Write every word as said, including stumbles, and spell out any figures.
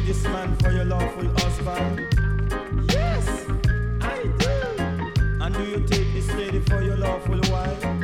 take this man for your lawful husband? Yes, I do. And do you take this lady for your lawful wife?